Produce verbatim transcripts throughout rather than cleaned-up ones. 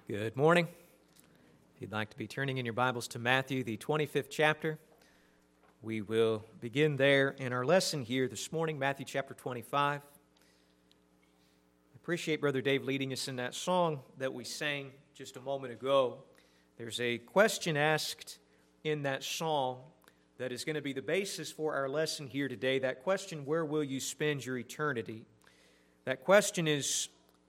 Good morning. If you'd like to be turning in your Bibles to Matthew, the twenty-fifth chapter, we will begin there in our lesson here this morning, Matthew chapter twenty-five. I appreciate Brother Dave leading us in that song that we sang just a moment ago. There's a question asked in that song that is going to be the basis for our lesson here today. That question, where will you spend your eternity? That question is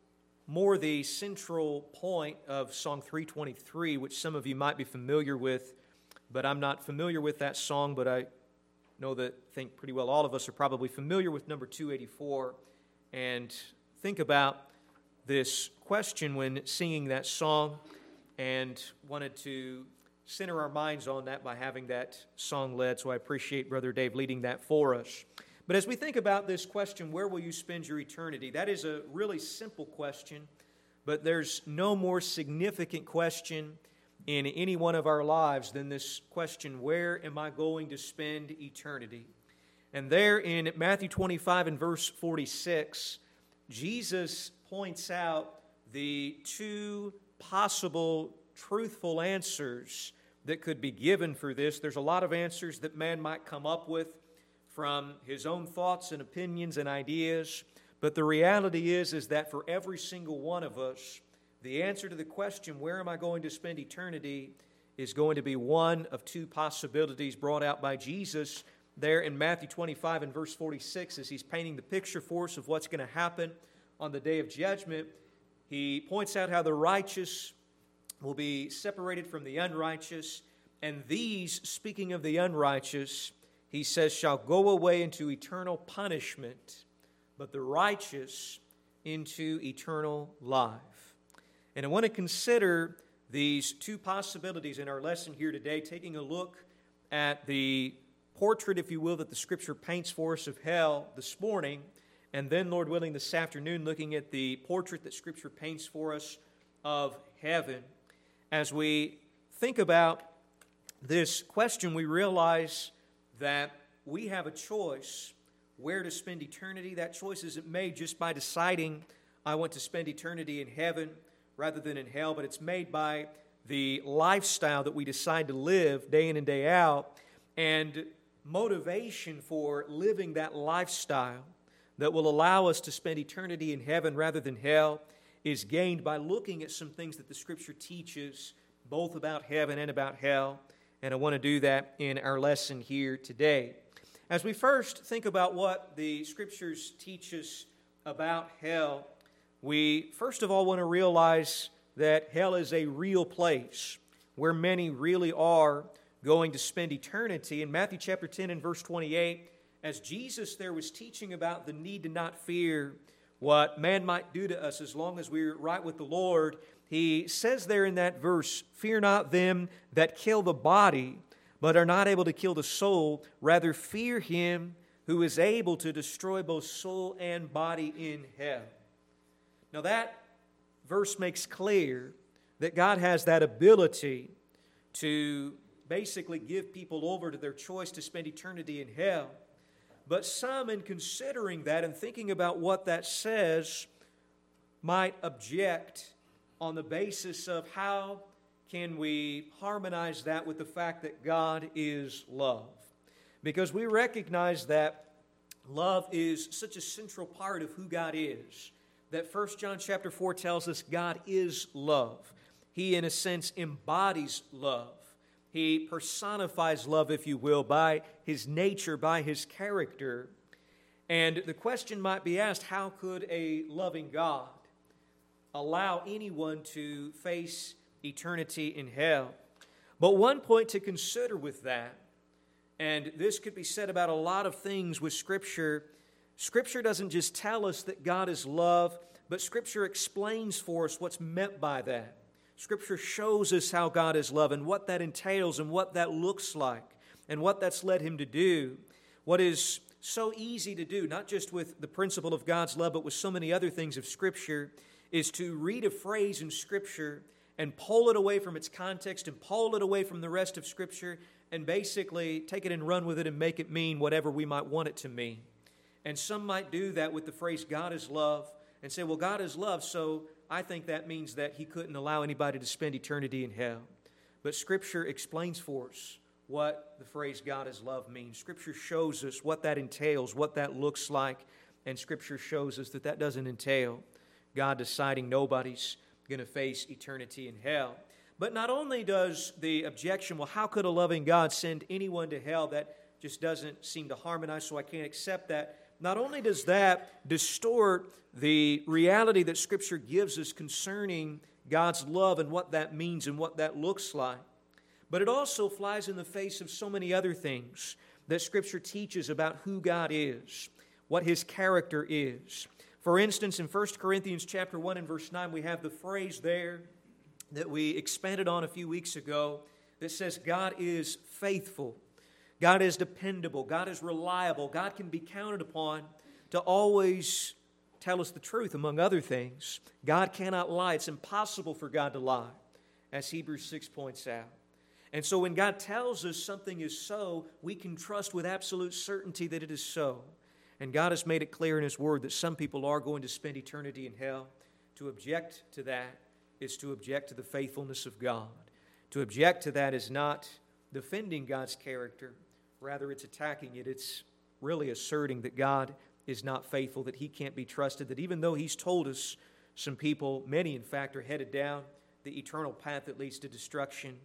more the central point of Song three twenty-three, which some of you might be familiar with, but I'm not familiar with that song, but I know that I think pretty well all of us are probably familiar with number two eighty-four, and think about this question when singing that song, and wanted to center our minds on that by having that song led, so I appreciate Brother Dave leading that for us. But as we think about this question, where will you spend your eternity? That is a really simple question, but there's no more significant question in any one of our lives than this question, where am I going to spend eternity? And there in Matthew twenty-five and verse forty-six, Jesus points out the two possible truthful answers that could be given for this. There's a lot of answers that man might come up with from his own thoughts and opinions and ideas, but the reality is, is that for every single one of us, the answer to the question, where am I going to spend eternity, is going to be one of two possibilities brought out by Jesus there in Matthew twenty-five and verse forty-six as he's painting the picture for us of what's going to happen on the day of judgment. He points out how the righteous will be separated from the unrighteous, and these, speaking of the unrighteous, he says, shall go away into eternal punishment, but the righteous into eternal life. And I want to consider these two possibilities in our lesson here today, taking a look at the portrait, if you will, that the Scripture paints for us of hell this morning, and then, Lord willing, this afternoon, looking at the portrait that Scripture paints for us of heaven. As we think about this question, we realize that we have a choice where to spend eternity. That choice isn't made just by deciding I want to spend eternity in heaven rather than in hell, but it's made by the lifestyle that we decide to live day in and day out, and motivation for living that lifestyle that will allow us to spend eternity in heaven rather than hell is gained by looking at some things that the Scripture teaches both about heaven and about hell. And I want to do that in our lesson here today. As we first think about what the Scriptures teach us about hell, we first of all want to realize that hell is a real place where many really are going to spend eternity. In Matthew chapter ten and verse twenty-eight, as Jesus there was teaching about the need to not fear what man might do to us as long as we're right with the Lord, he says there in that verse, fear not them that kill the body, but are not able to kill the soul. Rather fear him who is able to destroy both soul and body in hell. Now that verse makes clear that God has that ability to basically give people over to their choice to spend eternity in hell. But some, in considering that and thinking about what that says, might object on the basis of how can we harmonize that with the fact that God is love. Because we recognize that love is such a central part of who God is, that First John chapter four tells us God is love. He, in a sense, embodies love. He personifies love, if you will, by His nature, by His character. And the question might be asked, how could a loving God allow anyone to face eternity in hell? But one point to consider with that, and this could be said about a lot of things with Scripture, Scripture doesn't just tell us that God is love, but Scripture explains for us what's meant by that. Scripture shows us how God is love and what that entails and what that looks like and what that's led Him to do. What is so easy to do, not just with the principle of God's love, but with so many other things of Scripture, is to read a phrase in Scripture and pull it away from its context and pull it away from the rest of Scripture and basically take it and run with it and make it mean whatever we might want it to mean. And some might do that with the phrase God is love and say, well, God is love, so I think that means that He couldn't allow anybody to spend eternity in hell. But Scripture explains for us what the phrase God is love means. Scripture shows us what that entails, what that looks like, and Scripture shows us that that doesn't entail God deciding nobody's going to face eternity in hell. But not only does the objection, well, how could a loving God send anyone to hell? That just doesn't seem to harmonize, so I can't accept that. Not only does that distort the reality that Scripture gives us concerning God's love and what that means and what that looks like, but it also flies in the face of so many other things that Scripture teaches about who God is, what His character is. For instance, in First Corinthians chapter one and verse nine, we have the phrase there that we expanded on a few weeks ago that says God is faithful, God is dependable, God is reliable, God can be counted upon to always tell us the truth, among other things. God cannot lie. It's impossible for God to lie, as Hebrews six points out. And so when God tells us something is so, we can trust with absolute certainty that it is so. And God has made it clear in His Word that some people are going to spend eternity in hell. To object to that is to object to the faithfulness of God. To object to that is not defending God's character. Rather, it's attacking it. It's really asserting that God is not faithful, that He can't be trusted, that even though He's told us some people, many in fact, are headed down the eternal path that leads to destruction,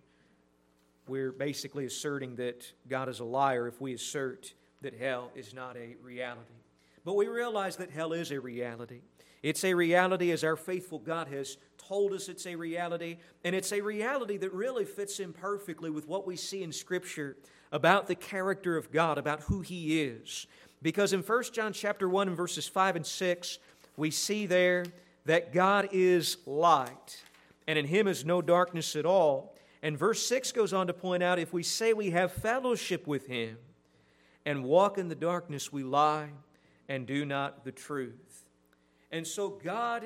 we're basically asserting that God is a liar if we assert that hell is not a reality. But we realize that hell is a reality. It's a reality as our faithful God has told us it's a reality, and it's a reality that really fits in perfectly with what we see in Scripture about the character of God, about who He is. Because in First John chapter one and verses five and six, we see there that God is light, and in Him is no darkness at all. And verse six goes on to point out, if we say we have fellowship with Him and walk in the darkness, we lie and do not the truth. And so God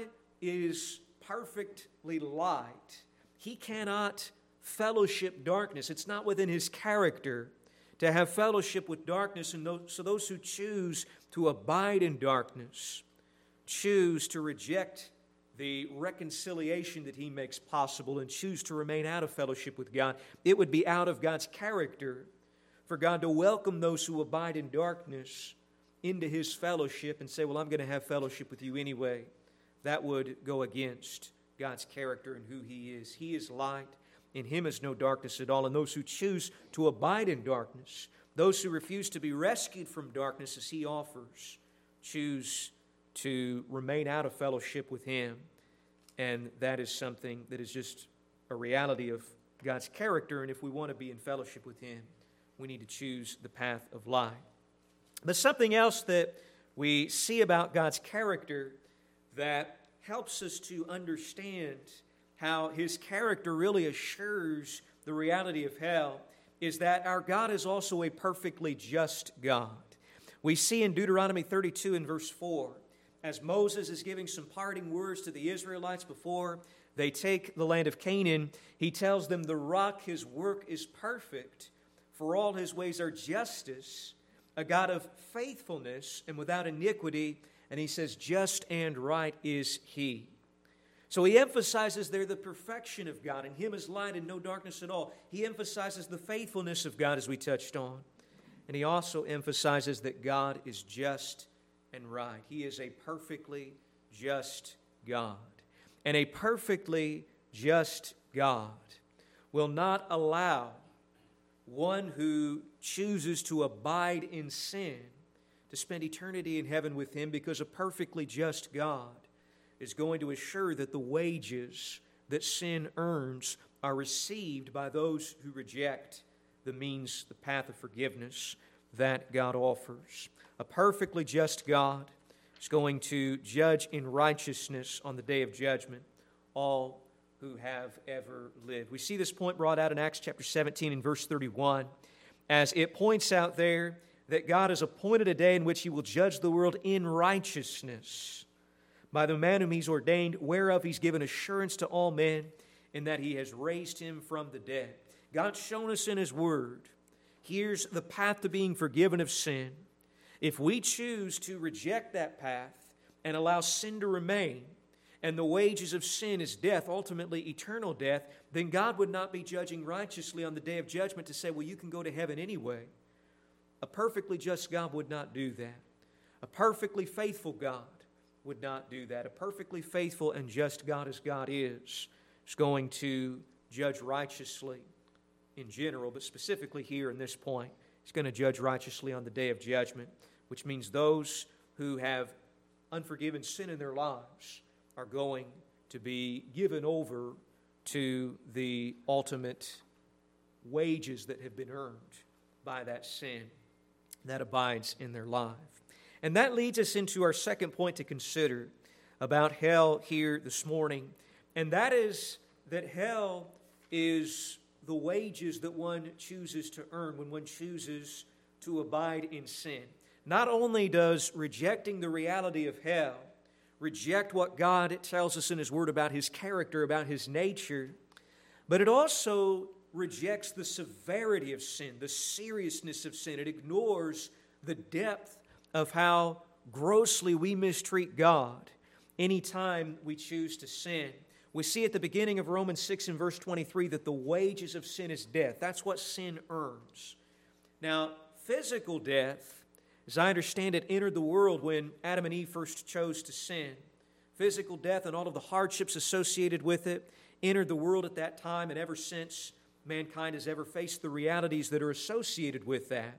is perfectly light. He cannot fellowship darkness. It's not within His character to have fellowship with darkness. And so those who choose to abide in darkness choose to reject the reconciliation that He makes possible and choose to remain out of fellowship with God. It would be out of God's character for God to welcome those who abide in darkness into His fellowship and say, well, I'm going to have fellowship with you anyway. That would go against God's character and who He is. He is light. In Him is no darkness at all. And those who choose to abide in darkness, those who refuse to be rescued from darkness as He offers, choose to remain out of fellowship with Him. And that is something that is just a reality of God's character. And if we want to be in fellowship with Him, we need to choose the path of light. But something else that we see about God's character that helps us to understand how His character really assures the reality of hell is that our God is also a perfectly just God. We see in Deuteronomy thirty-two and verse four, as Moses is giving some parting words to the Israelites before they take the land of Canaan, he tells them, the rock, His work is perfect, for all His ways are justice, a God of faithfulness and without iniquity. And he says, just and right is He. So he emphasizes there the perfection of God. In Him is light and no darkness at all. He emphasizes the faithfulness of God, as we touched on. And he also emphasizes that God is just and right. He is a perfectly just God. And a perfectly just God will not allow one who chooses to abide in sin to spend eternity in heaven with Him, because a perfectly just God is going to assure that the wages that sin earns are received by those who reject the means, the path of forgiveness that God offers. A perfectly just God is going to judge in righteousness on the day of judgment all who have ever lived. We see this point brought out in Acts chapter seventeen and verse thirty-one, as it points out there that God has appointed a day in which He will judge the world in righteousness by the man whom He's ordained, whereof He's given assurance to all men, in that He has raised Him from the dead. God's shown us in His Word, here's the path to being forgiven of sin. If we choose to reject that path and allow sin to remain, and the wages of sin is death, ultimately eternal death, then God would not be judging righteously on the day of judgment to say, well, you can go to heaven anyway. A perfectly just God would not do that. A perfectly faithful God would not do that. A perfectly faithful and just God as God is, is going to judge righteously in general, but specifically here in this point, He's going to judge righteously on the day of judgment, which means those who have unforgiven sin in their lives are going to be given over to the ultimate wages that have been earned by that sin that abides in their life. And that leads us into our second point to consider about hell here this morning, and that is that hell is the wages that one chooses to earn when one chooses to abide in sin. Not only does rejecting the reality of hell reject what God tells us in His Word about His character, about His nature, but it also rejects the severity of sin, the seriousness of sin. It ignores the depth of how grossly we mistreat God anytime we choose to sin. We see at the beginning of Romans six and verse twenty-three that the wages of sin is death. That's what sin earns. Now, physical death, as I understand it, entered the world when Adam and Eve first chose to sin. Physical death and all of the hardships associated with it entered the world at that time, and ever since, mankind has ever faced the realities that are associated with that.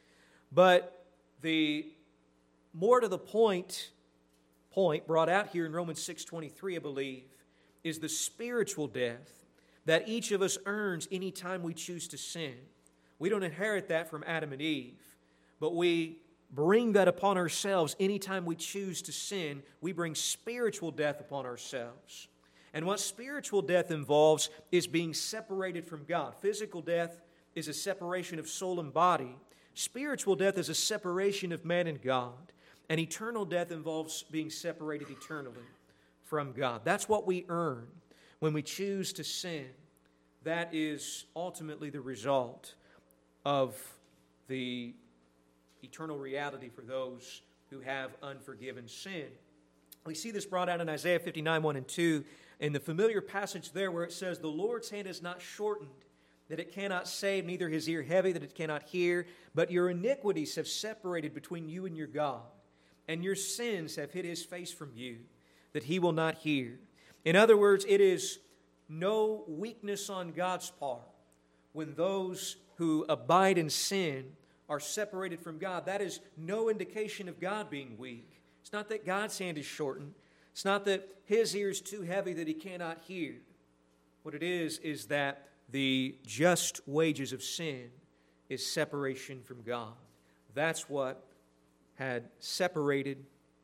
But the more to the point, point brought out here in Romans six twenty-three, I believe, is the spiritual death that each of us earns any time we choose to sin. We don't inherit that from Adam and Eve, but we bring that upon ourselves anytime we choose to sin. We bring spiritual death upon ourselves. And what spiritual death involves is being separated from God. Physical death is a separation of soul and body. Spiritual death is a separation of man and God. And eternal death involves being separated eternally from God. That's what we earn when we choose to sin. That is ultimately the result of the eternal reality for those who have unforgiven sin. We see this brought out in Isaiah fifty-nine, one and two, in the familiar passage there where it says, "The Lord's hand is not shortened, that it cannot save, neither His ear heavy, that it cannot hear. But your iniquities have separated between you and your God, and your sins have hid His face from you, that He will not hear." In other words, it is no weakness on God's part when those who abide in sin are separated from God. That is no indication of God being weak. It's not that God's hand is shortened. It's not that His ear is too heavy that He cannot hear. What it is, is that the just wages of sin is separation from God. That's what had separated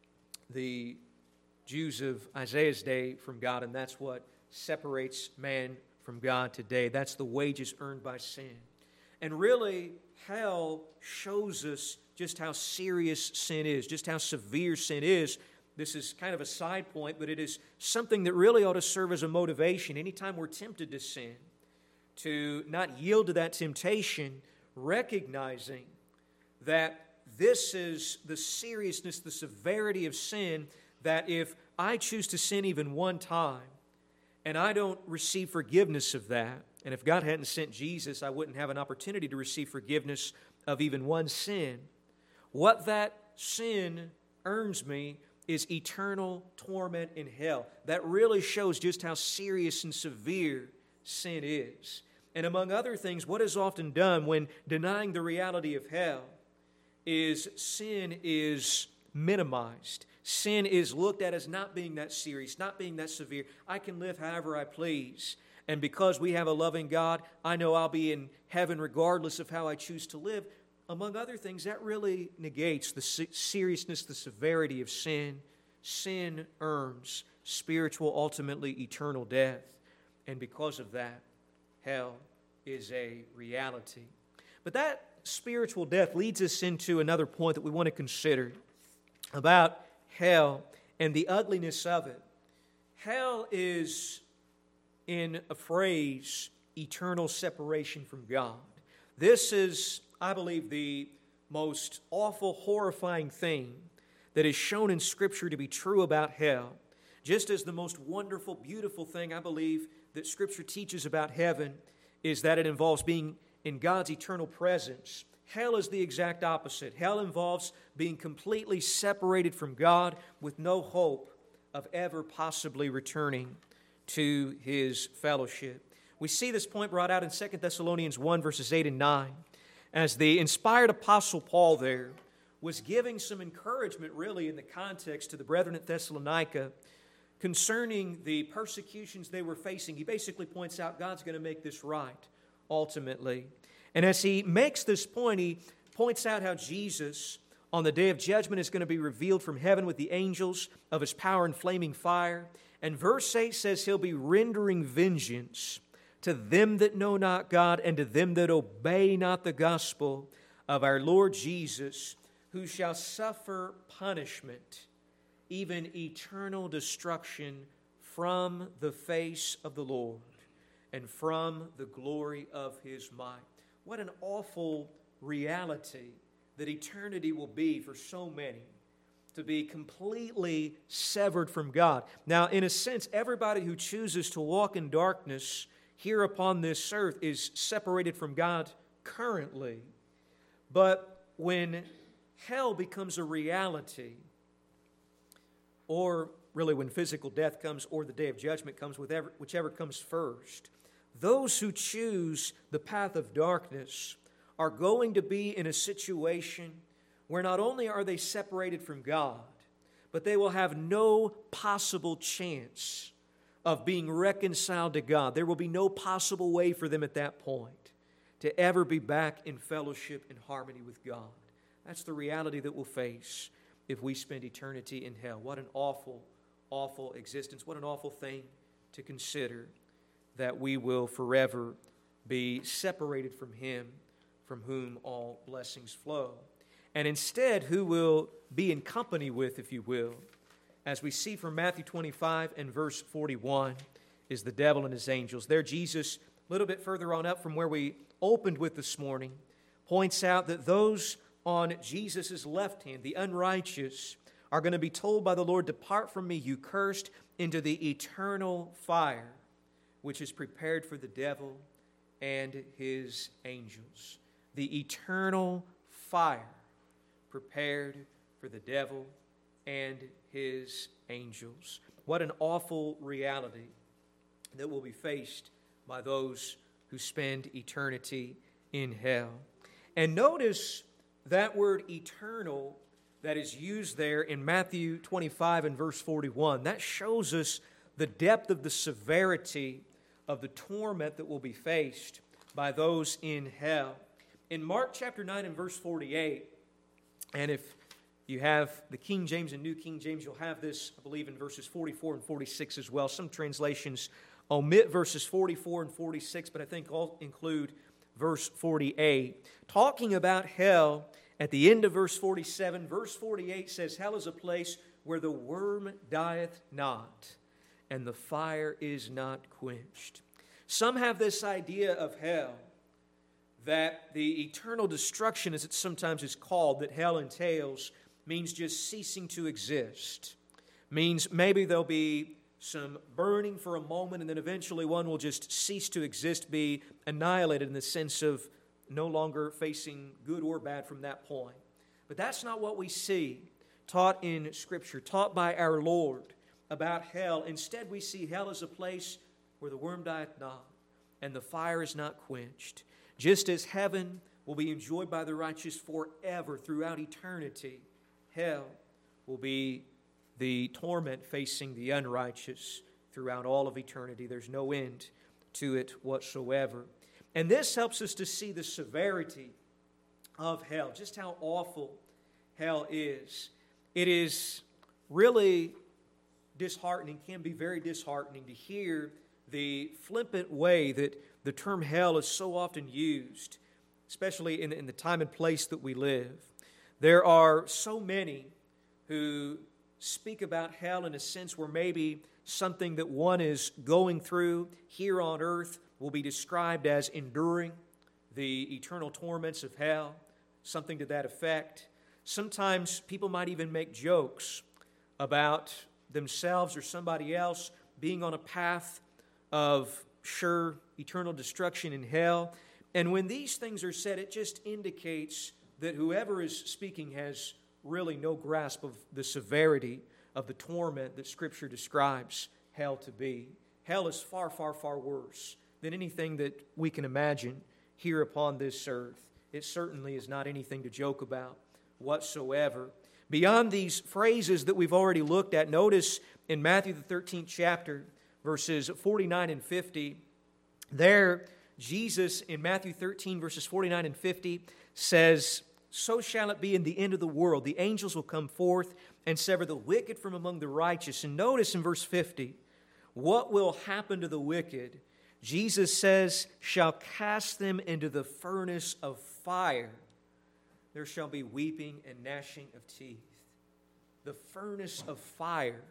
the Jews of Isaiah's day from God, and that's what separates man from God today. That's the wages earned by sin. And really, hell shows us just how serious sin is, just how severe sin is. This is kind of a side point, but it is something that really ought to serve as a motivation anytime we're tempted to sin, to not yield to that temptation, recognizing that this is the seriousness, the severity of sin, that if I choose to sin even one time and I don't receive forgiveness of that, and if God hadn't sent Jesus, I wouldn't have an opportunity to receive forgiveness of even one sin. What that sin earns me is eternal torment in hell. That really shows just how serious and severe sin is. And among other things, what is often done when denying the reality of hell is sin is minimized. Sin is looked at as not being that serious, not being that severe. I can live however I please. And because we have a loving God, I know I'll be in heaven regardless of how I choose to live. Among other things, that really negates the seriousness, the severity of sin. Sin earns spiritual, ultimately eternal death. And because of that, hell is a reality. But that spiritual death leads us into another point that we want to consider about hell and the ugliness of it. Hell is, in a phrase, eternal separation from God. This is, I believe, the most awful, horrifying thing that is shown in Scripture to be true about hell. Just as the most wonderful, beautiful thing I believe that Scripture teaches about heaven is that it involves being in God's eternal presence, hell is the exact opposite. Hell involves being completely separated from God with no hope of ever possibly returning to His fellowship. We see this point brought out in Second Thessalonians one, verses eight and nine, as the inspired Apostle Paul there was giving some encouragement really in the context to the brethren at Thessalonica concerning the persecutions they were facing. He basically points out God's going to make this right ultimately. And as he makes this point, he points out how Jesus on the day of judgment is going to be revealed from heaven with the angels of His power and flaming fire. And verse eight says He'll be rendering vengeance to them that know not God and to them that obey not the gospel of our Lord Jesus, who shall suffer punishment, even eternal destruction from the face of the Lord and from the glory of His might. What an awful reality that eternity will be for so many, to be completely severed from God. Now, in a sense, everybody who chooses to walk in darkness here upon this earth is separated from God currently. But when hell becomes a reality, or really when physical death comes or the day of judgment comes, whichever, whichever comes first, those who choose the path of darkness are going to be in a situation where not only are they separated from God, but they will have no possible chance of being reconciled to God. There will be no possible way for them at that point to ever be back in fellowship and harmony with God. That's the reality that we'll face if we spend eternity in hell. What an awful, awful existence. What an awful thing to consider, that we will forever be separated from Him, from whom all blessings flow. And instead, who will be in company with, if you will, as we see from Matthew twenty-five and verse forty-one, is the devil and his angels. There, Jesus, a little bit further on up from where we opened with this morning, points out that those on Jesus' left hand, the unrighteous, are going to be told by the Lord, "Depart from me, you cursed, into the eternal fire, which is prepared for the devil and his angels." The eternal fire prepared for the devil and his angels. What an awful reality that will be faced by those who spend eternity in hell. And notice that word eternal that is used there in Matthew twenty-five and verse forty-one. That shows us the depth of the severity of the torment that will be faced by those in hell. In Mark chapter nine and verse forty-eight, and if you have the King James and New King James, you'll have this, I believe, in verses forty-four and forty-six as well. Some translations omit verses forty-four and forty-six, but I think all include verse forty-eight. Talking about hell, at the end of verse forty-seven, verse forty-eight says, "Hell is a place where the worm dieth not, and the fire is not quenched." Some have this idea of hell, that the eternal destruction, as it sometimes is called, that hell entails, means just ceasing to exist. Means maybe there'll be some burning for a moment, and then eventually one will just cease to exist, be annihilated in the sense of no longer facing good or bad from that point. But that's not what we see taught in Scripture, taught by our Lord about hell. Instead, we see hell as a place where the worm dieth not, and the fire is not quenched. Just as heaven will be enjoyed by the righteous forever throughout eternity, hell will be the torment facing the unrighteous throughout all of eternity. There's no end to it whatsoever. And this helps us to see the severity of hell, just how awful hell is. It is really disheartening, can be very disheartening to hear the flippant way that the term hell is so often used, especially in, in the time and place that we live. There are so many who speak about hell in a sense where maybe something that one is going through here on earth will be described as enduring the eternal torments of hell, something to that effect. Sometimes people might even make jokes about themselves or somebody else being on a path of sure eternal destruction in hell. And when these things are said, it just indicates that whoever is speaking has really no grasp of the severity of the torment that Scripture describes hell to be. Hell is far, far, far worse than anything that we can imagine here upon this earth. It certainly is not anything to joke about whatsoever. Beyond these phrases that we've already looked at, notice in Matthew the thirteenth chapter, verses forty-nine and fifty, there Jesus in Matthew thirteen, verses forty-nine and fifty says, "So shall it be in the end of the world. The angels will come forth and sever the wicked from among the righteous." And notice in verse fifty, what will happen to the wicked? Jesus says, "Shall cast them into the furnace of fire. There shall be weeping and gnashing of teeth." The furnace of fire,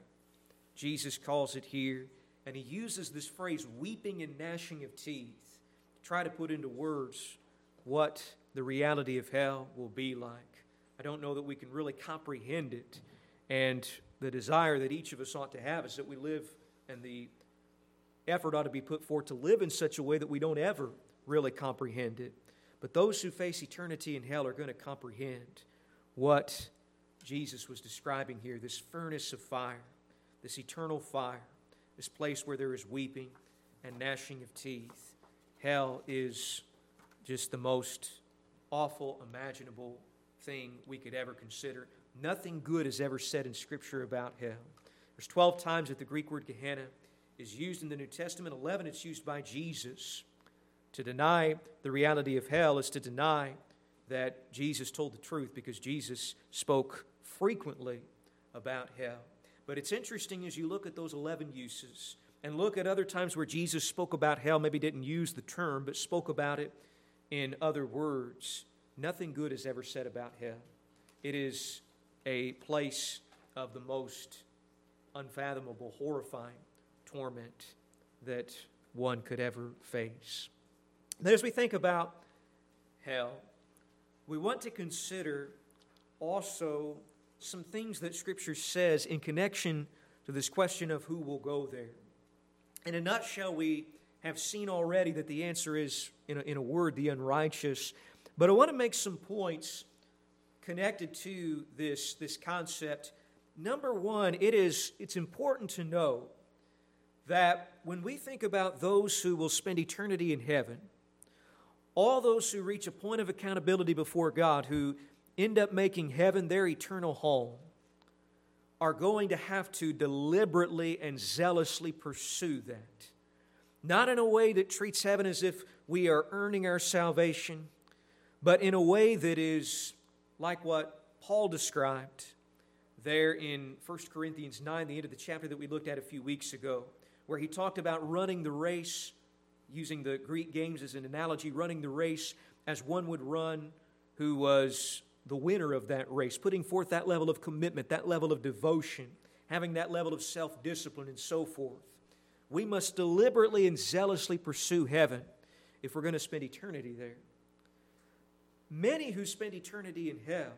Jesus calls it here. And he uses this phrase, weeping and gnashing of teeth, to try to put into words what the reality of hell will be like. I don't know that we can really comprehend it. And the desire that each of us ought to have is that we live, and the effort ought to be put forth to live in such a way that we don't ever really comprehend it. But those who face eternity in hell are going to comprehend what Jesus was describing here, this furnace of fire, this eternal fire, this place where there is weeping and gnashing of teeth. Hell is just the most awful, imaginable thing we could ever consider. Nothing good is ever said in Scripture about hell. There's twelve times that the Greek word Gehenna is used in the New Testament. eleven it's used by Jesus. To deny the reality of hell is to deny that Jesus told the truth, because Jesus spoke frequently about hell. But it's interesting as you look at those eleven uses and look at other times where Jesus spoke about hell, maybe didn't use the term, but spoke about it in other words. Nothing good is ever said about hell. It is a place of the most unfathomable, horrifying torment that one could ever face. Then as we think about hell, we want to consider also some things that Scripture says in connection to this question of who will go there. In a nutshell, we have seen already that the answer is, in a, in a word, the unrighteous. But I want to make some points connected to this, this concept. Number one, it is, it's important to know that when we think about those who will spend eternity in heaven, all those who reach a point of accountability before God, who end up making heaven their eternal home, are going to have to deliberately and zealously pursue that. Not in a way that treats heaven as if we are earning our salvation, but in a way that is like what Paul described there in First Corinthians nine, the end of the chapter that we looked at a few weeks ago, where he talked about running the race, using the Greek games as an analogy, running the race as one would run who was the winner of that race, putting forth that level of commitment, that level of devotion, having that level of self-discipline and so forth. We must deliberately and zealously pursue heaven if we're going to spend eternity there. Many who spend eternity in hell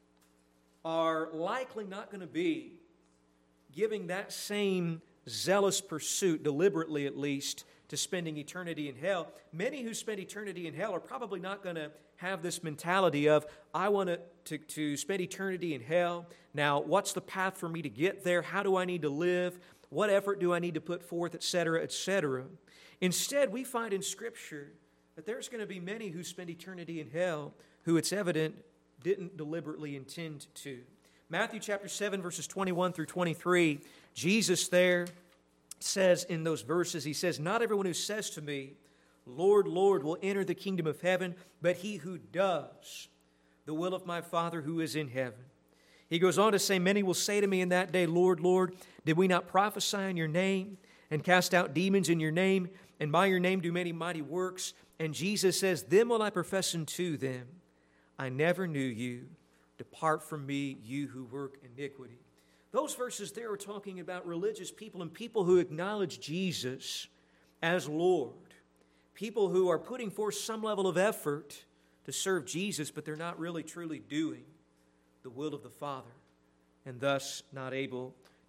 are likely not going to be giving that same zealous pursuit, deliberately at least, to spending eternity in hell. Many who spend eternity in hell are probably not going to have this mentality of, I want to, to, to spend eternity in hell. Now, what's the path for me to get there? How do I need to live? What effort do I need to put forth, et cetera, et cetera? Instead, we find in Scripture that there's going to be many who spend eternity in hell who, it's evident, didn't deliberately intend to. Matthew chapter seven, verses twenty-one through twenty-three, Jesus there says in those verses, he says, "Not everyone who says to me, 'Lord, Lord,' will enter the kingdom of heaven, but he who does the will of my Father who is in heaven." He goes on to say, "Many will say to me in that day, 'Lord, Lord, did we not prophesy in your name and cast out demons in your name, and by your name do many mighty works?' And Jesus says, 'Then will I profess unto them, I never knew you. Depart from me, you who work iniquity.'" Those verses there are talking about religious people and people who acknowledge Jesus as Lord. People who are putting forth some level of effort to serve Jesus, but they're not really truly doing the will of the Father, and thus not able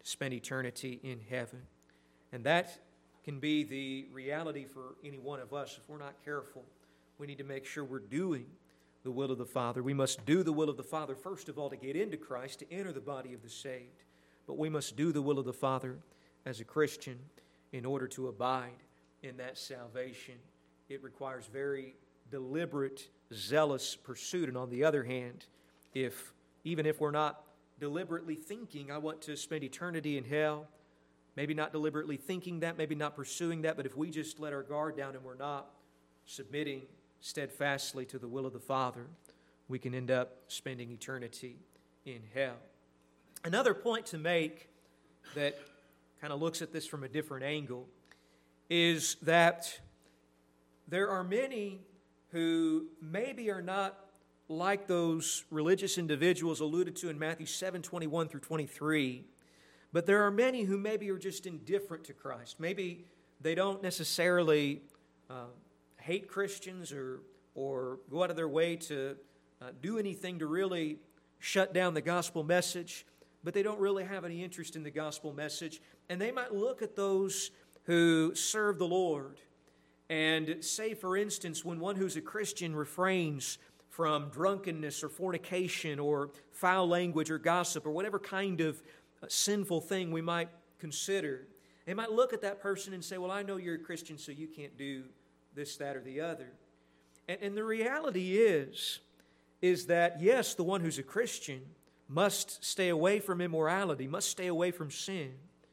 to spend eternity in heaven. And that can be the reality for any one of us. If we're not careful, we need to make sure we're doing the will of the Father. We must do the will of the Father, first of all, to get into Christ, to enter the body of the saved. But we must do the will of the Father as a Christian in order to abide in that salvation. It requires very deliberate, zealous pursuit. And on the other hand, if even if we're not deliberately thinking, I want to spend eternity in hell, maybe not deliberately thinking that, maybe not pursuing that, but if we just let our guard down and we're not submitting steadfastly to the will of the Father, we can end up spending eternity in hell. Another point to make that kind of looks at this from a different angle is that there are many who maybe are not like those religious individuals alluded to in Matthew seven, twenty-one through twenty-three, but there are many who maybe are just indifferent to Christ. Maybe they don't necessarily uh, hate Christians or, or go out of their way to uh, do anything to really shut down the gospel message, but they don't really have any interest in the gospel message. And they might look at those who serve the Lord and say, for instance, when one who's a Christian refrains from drunkenness or fornication or foul language or gossip or whatever kind of sinful thing we might consider, they might look at that person and say, well, I know you're a Christian, so you can't do this, that, or the other. And, and the reality is, is that, yes, the one who's a Christian must stay away from immorality, must stay away from sin.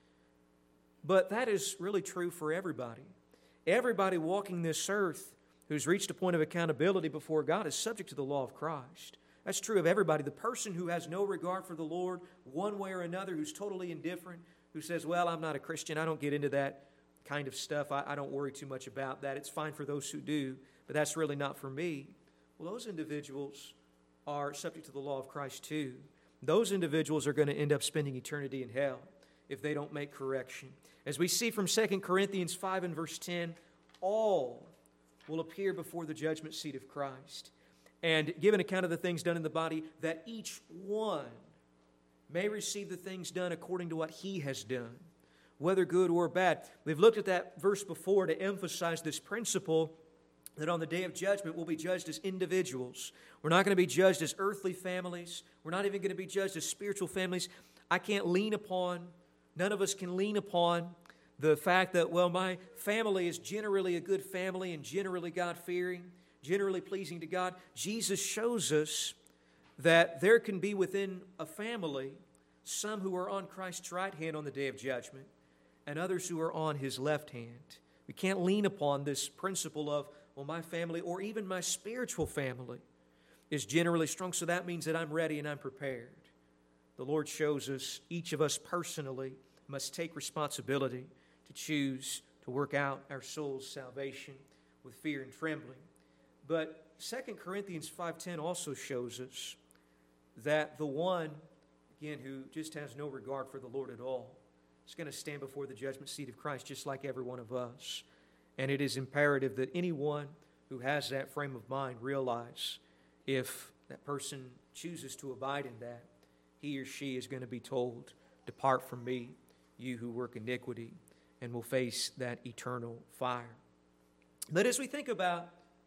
But that is really true for everybody. Everybody walking this earth who's reached a point of accountability before God is subject to the law of Christ. That's true of everybody. The person who has no regard for the Lord, one way or another, who's totally indifferent, who says, well, I'm not a Christian, I don't get into that kind of stuff, I, I don't worry too much about that, it's fine for those who do, but that's really not for me. Well, those individuals are subject to the law of Christ too. Those individuals are going to end up spending eternity in hell if they don't make correction. As we see from Second Corinthians five and verse ten, all will appear before the judgment seat of Christ and give an account of the things done in the body, that each one may receive the things done according to what he has done, whether good or bad. We've looked at that verse before to emphasize this principle that on the day of judgment we'll be judged as individuals. We're not going to be judged as earthly families. We're not even going to be judged as spiritual families. I can't lean upon, none of us can lean upon the fact that, well, my family is generally a good family and generally God-fearing, generally pleasing to God. Jesus shows us that there can be within a family some who are on Christ's right hand on the day of judgment and others who are on His left hand. We can't lean upon this principle of, well, my family or even my spiritual family is generally strong, so that means that I'm ready and I'm prepared. The Lord shows us, each of us personally must take responsibility to choose to work out our soul's salvation with fear and trembling. But Second Corinthians five ten also shows us that the one, again, who just has no regard for the Lord at all is going to stand before the judgment seat of Christ just like every one of us. And it is imperative that anyone who has that frame of mind realize if that person chooses to abide in that, he or she is going to be told, depart from me, you who work iniquity, and will face that eternal fire. But as we think about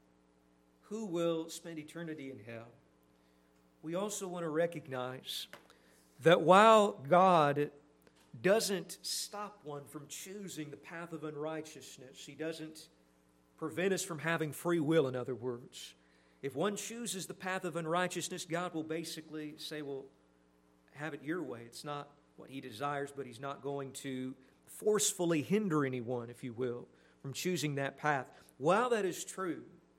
who will spend eternity in hell, we also want to recognize that while God doesn't stop one from choosing the path of unrighteousness, He doesn't prevent us from having free will, in other words. If one chooses the path of unrighteousness, God will basically say, well, have it your way. It's not what He desires, but He's not going to forcefully hinder anyone, if you will, from choosing that path. While that is true,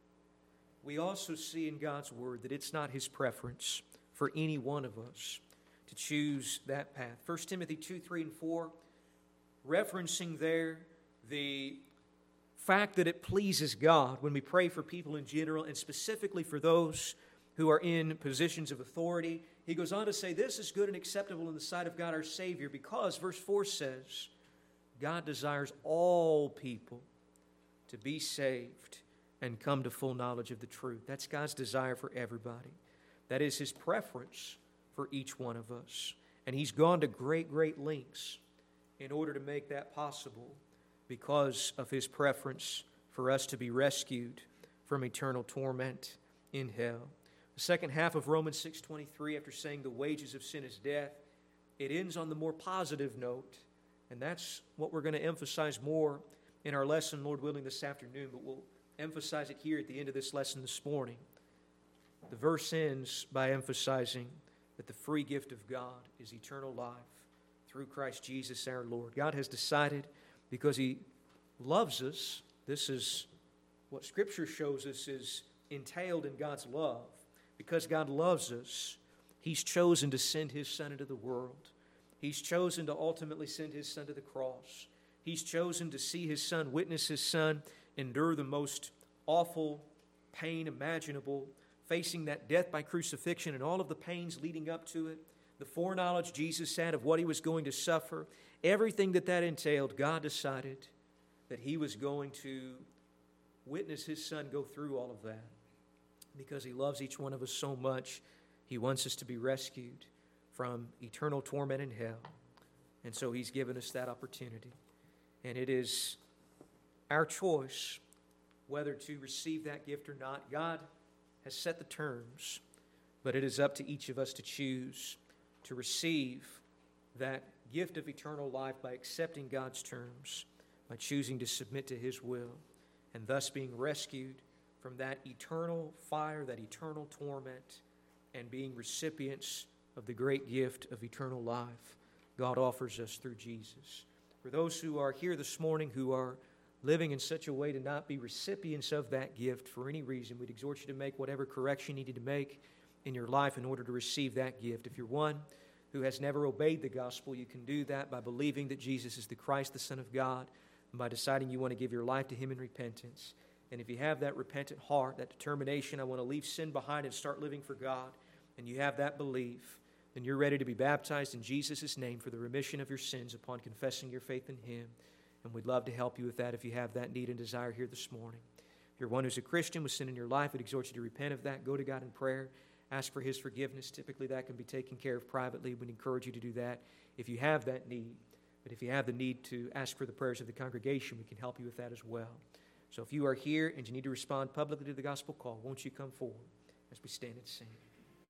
we also see in God's Word that it's not His preference for any one of us to choose that path. First Timothy two, three, and four, referencing there the fact that it pleases God when we pray for people in general and specifically for those who are in positions of authority. He goes on to say, this is good and acceptable in the sight of God our Savior, because, verse four says, God desires all people to be saved and come to full knowledge of the truth. That's God's desire for everybody. That is His preference for each one of us. And He's gone to great, great lengths in order to make that possible because of His preference for us to be rescued from eternal torment in hell. The second half of Romans six twenty-three, after saying the wages of sin is death, it ends on the more positive note, and that's what we're going to emphasize more in our lesson, Lord willing, this afternoon, but we'll emphasize it here at the end of this lesson this morning. The verse ends by emphasizing that the free gift of God is eternal life through Christ Jesus our Lord. God has decided, because He loves us, this is what Scripture shows us is entailed in God's love. Because God loves us, He's chosen to send His Son into the world. He's chosen to ultimately send His Son to the cross. He's chosen to see His Son, witness His Son, endure the most awful pain imaginable, facing that death by crucifixion and all of the pains leading up to it, the foreknowledge Jesus had of what He was going to suffer, everything that that entailed, God decided that He was going to witness His Son go through all of that. Because He loves each one of us so much, He wants us to be rescued from eternal torment in hell. And so He's given us that opportunity. And it is our choice whether to receive that gift or not. God has set the terms, but it is up to each of us to choose to receive that gift of eternal life by accepting God's terms, by choosing to submit to His will, and thus being rescued from that eternal fire, that eternal torment, and being recipients of the great gift of eternal life God offers us through Jesus. For those who are here this morning who are living in such a way to not be recipients of that gift for any reason, we'd exhort you to make whatever correction you needed to make in your life in order to receive that gift. If you're one who has never obeyed the gospel, you can do that by believing that Jesus is the Christ, the Son of God, and by deciding you want to give your life to Him in repentance. And if you have that repentant heart, that determination, I want to leave sin behind and start living for God, and you have that belief, then you're ready to be baptized in Jesus' name for the remission of your sins upon confessing your faith in Him. And we'd love to help you with that if you have that need and desire here this morning. If you're one who's a Christian with sin in your life, we'd exhort you to repent of that. Go to God in prayer. Ask for His forgiveness. Typically that can be taken care of privately. We'd encourage you to do that if you have that need. But if you have the need to ask for the prayers of the congregation, we can help you with that as well. So if you are here and you need to respond publicly to the gospel call, won't you come forward as we stand and sing?